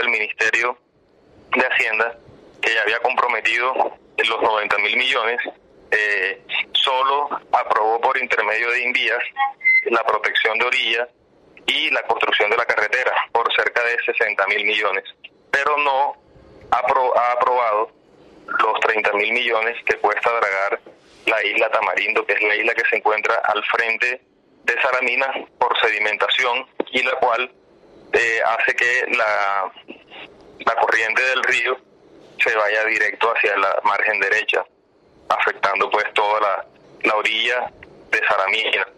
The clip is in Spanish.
el Ministerio de Hacienda, que ya había comprometido los 90.000 millones, solo aprobó por intermedio de Invías la protección de orillas y la construcción de la carretera por cerca de 60.000 millones, pero no ha aprobado los 30.000 millones que cuesta dragar la isla Tamarindo, que es la isla que se encuentra al frente de Saramina por sedimentación, y la cual hace que la corriente del río se vaya directo hacia la margen derecha, afectando pues toda la orilla de Saramina.